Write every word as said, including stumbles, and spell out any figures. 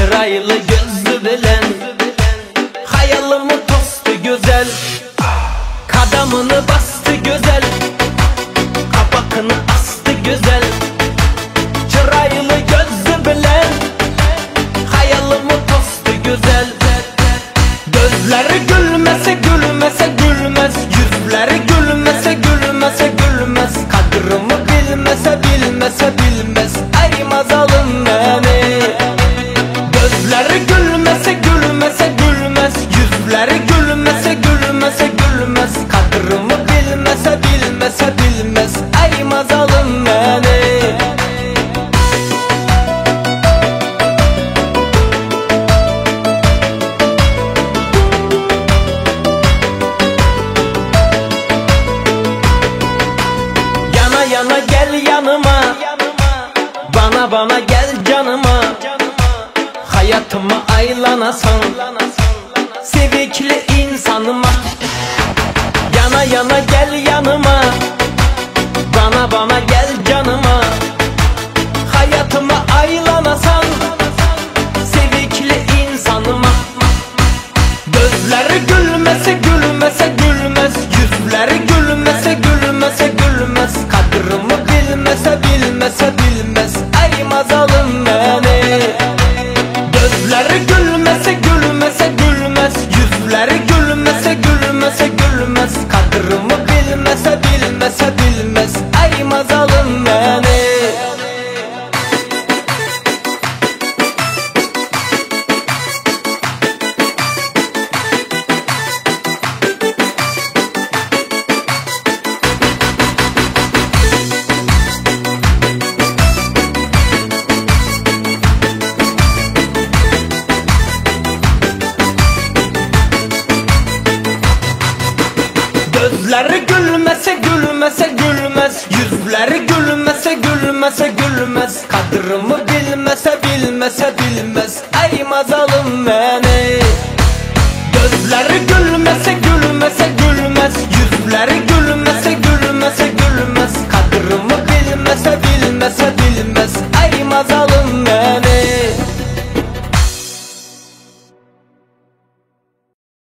çıraylı gözlü bilen, hayalımı tostu güzel, kadamını bastı güzel, kapakını astı güzel. Çıraylı gözlü bilen, hayalımı tostu güzel. Gözleri gülmese gülmese gülmez, yüzleri gülmese gülmese gülmez. Kadrımı bilmese bilmese bilmez, aymaz alın beni. Gözleri gülmese gülmese gülmez, yüzleri gülmese gülmese gülmez. Kadrımı bilmese bilmese bilmez, aymaz alın beni. Yana gel yanıma, bana bana gel canıma. Hayatıma aylanasan, sevikli insanıma. Yana yana gel yanıma, bana bana gel canıma. Hayatıma aylanasan, sevikli insanıma. Gözleri gülmese gülmese gülmez, yüzleri gülmese gülmese gülmez. Kadrımı bilmese bilmese bilmez, aymaz alın beni. Gözleri gülmese gülmese gülmez, yüzleri gülmese gülmese gülmez. Kadrımı bilmese bilmese bilmez, aymaz alın beni. Gözleri gülmese gülmese gülmez, yüzleri gülmese gülmese gülmez. Kadrımı bilmese bilmese bilmez, aymaz alın beni. Gözleri